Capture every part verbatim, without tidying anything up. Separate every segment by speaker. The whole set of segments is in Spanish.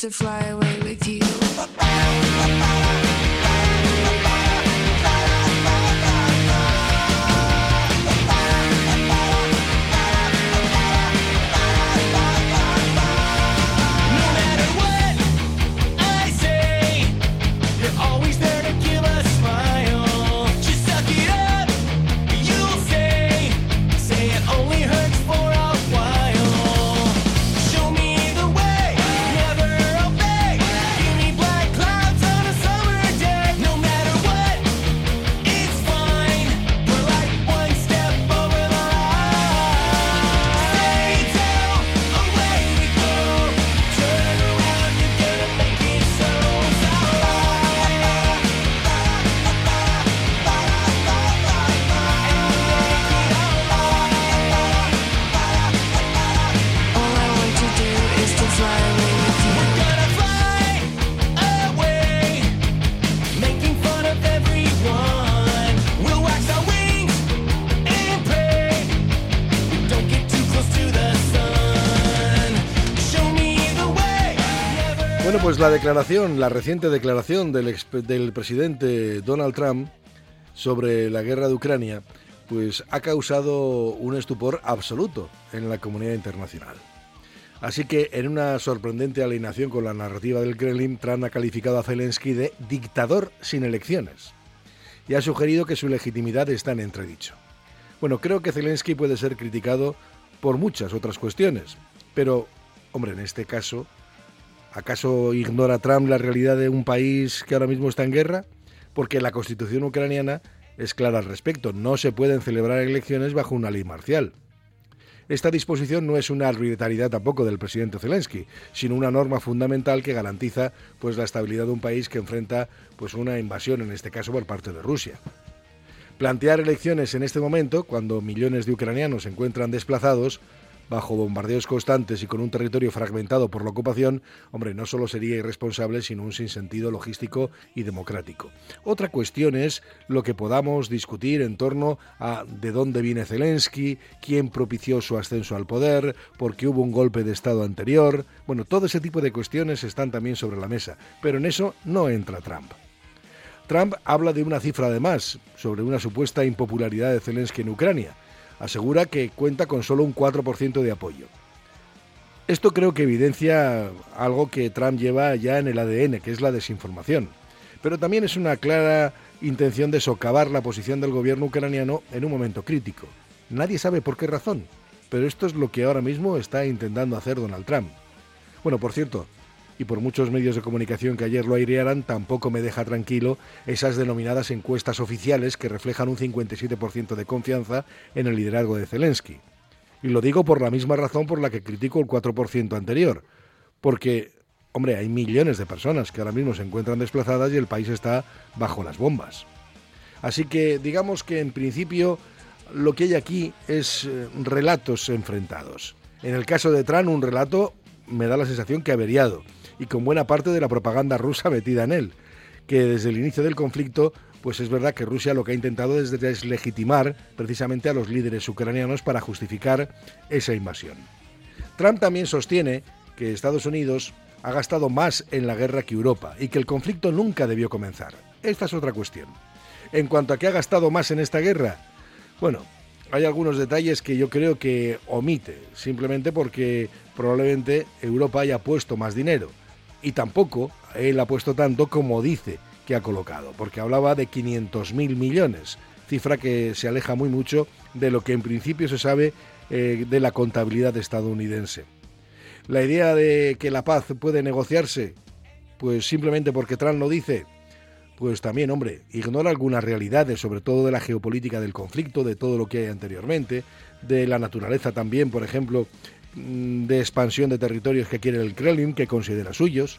Speaker 1: to fly away with you.
Speaker 2: Bueno, pues la declaración, la reciente declaración del, ex, del presidente Donald Trump sobre la guerra de Ucrania, pues ha causado un estupor absoluto en la comunidad internacional. Así que, en una sorprendente alineación con la narrativa del Kremlin, Trump ha calificado a Zelensky de dictador sin elecciones y ha sugerido que su legitimidad está en entredicho. Bueno, creo que Zelensky puede ser criticado por muchas otras cuestiones, pero, hombre, en este caso, ¿acaso ignora Trump la realidad de un país que ahora mismo está en guerra? Porque la Constitución ucraniana es clara al respecto. No se pueden celebrar elecciones bajo una ley marcial. Esta disposición no es una arbitrariedad tampoco del presidente Zelensky, sino una norma fundamental que garantiza pues, la estabilidad de un país que enfrenta pues, una invasión, en este caso por parte de Rusia. Plantear elecciones en este momento, cuando millones de ucranianos se encuentran desplazados, bajo bombardeos constantes y con un territorio fragmentado por la ocupación, hombre, no solo sería irresponsable, sino un sinsentido logístico y democrático. Otra cuestión es lo que podamos discutir en torno a de dónde viene Zelensky, quién propició su ascenso al poder, por qué hubo un golpe de Estado anterior. Bueno, todo ese tipo de cuestiones están también sobre la mesa, pero en eso no entra Trump. Trump habla de una cifra de más, sobre una supuesta impopularidad de Zelensky en Ucrania. Asegura que cuenta con solo un cuatro por ciento de apoyo. Esto creo que evidencia algo que Trump lleva ya en el A D N, que es la desinformación. Pero también es una clara intención de socavar la posición del gobierno ucraniano en un momento crítico. Nadie sabe por qué razón, pero esto es lo que ahora mismo está intentando hacer Donald Trump. Bueno, por cierto, y por muchos medios de comunicación que ayer lo airearan, tampoco me deja tranquilo esas denominadas encuestas oficiales que reflejan un cincuenta y siete por ciento de confianza en el liderazgo de Zelensky. Y lo digo por la misma razón por la que critico el cuatro por ciento anterior, porque, hombre, hay millones de personas que ahora mismo se encuentran desplazadas y el país está bajo las bombas. Así que digamos que en principio lo que hay aquí es eh, relatos enfrentados. En el caso de Trump, un relato me da la sensación que averiado, y con buena parte de la propaganda rusa metida en él, que desde el inicio del conflicto, pues es verdad que Rusia lo que ha intentado es deslegitimar precisamente a los líderes ucranianos para justificar esa invasión. Trump también sostiene que Estados Unidos ha gastado más en la guerra que Europa y que el conflicto nunca debió comenzar. Esta es otra cuestión. En cuanto a qué ha gastado más en esta guerra, bueno, hay algunos detalles que yo creo que omite, simplemente porque probablemente Europa haya puesto más dinero. Y tampoco él ha puesto tanto como dice que ha colocado, porque hablaba de quinientos mil millones, cifra que se aleja muy mucho de lo que en principio se sabe eh, de la contabilidad estadounidense. La idea de que la paz puede negociarse, pues simplemente porque Trump lo dice, pues también, hombre, ignora algunas realidades, sobre todo de la geopolítica del conflicto, de todo lo que hay anteriormente, de la naturaleza también, por ejemplo, de expansión de territorios que quiere el Kremlin, que considera suyos.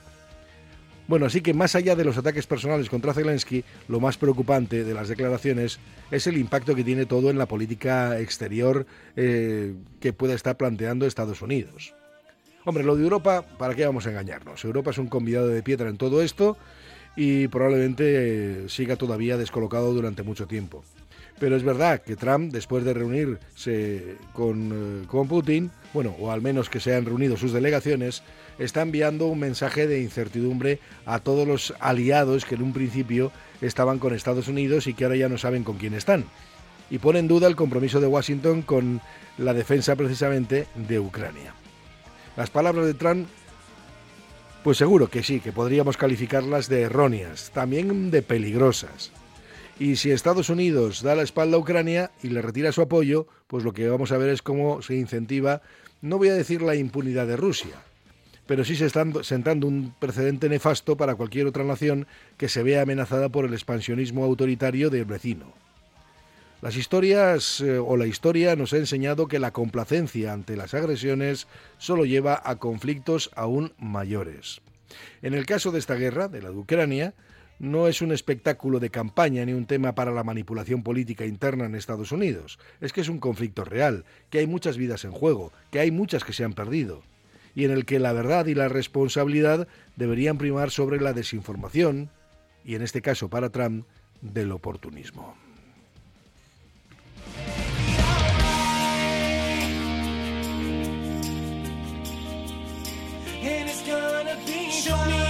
Speaker 2: Bueno, así que más allá de los ataques personales contra Zelensky, lo más preocupante de las declaraciones es el impacto que tiene todo en la política exterior eh, que pueda estar planteando Estados Unidos. Hombre, lo de Europa, ¿para qué vamos a engañarnos? Europa es un convidado de piedra en todo esto y probablemente eh, siga todavía descolocado durante mucho tiempo. Pero es verdad que Trump, después de reunirse con, eh, con Putin, bueno, o al menos que se han reunido sus delegaciones, está enviando un mensaje de incertidumbre a todos los aliados que en un principio estaban con Estados Unidos y que ahora ya no saben con quién están. Y pone en duda el compromiso de Washington con la defensa precisamente de Ucrania. Las palabras de Trump, pues seguro que sí, que podríamos calificarlas de erróneas, también de peligrosas. Y si Estados Unidos da la espalda a Ucrania y le retira su apoyo, pues lo que vamos a ver es cómo se incentiva, no voy a decir la impunidad de Rusia, pero sí se está sentando un precedente nefasto para cualquier otra nación que se vea amenazada por el expansionismo autoritario del vecino. Las historias eh, o la historia nos ha enseñado que la complacencia ante las agresiones solo lleva a conflictos aún mayores. En el caso de esta guerra, de la de Ucrania, no es un espectáculo de campaña ni un tema para la manipulación política interna en Estados Unidos. Es que es un conflicto real, que hay muchas vidas en juego, que hay muchas que se han perdido, y en el que la verdad y la responsabilidad deberían primar sobre la desinformación, y en este caso para Trump, del oportunismo.
Speaker 1: Show me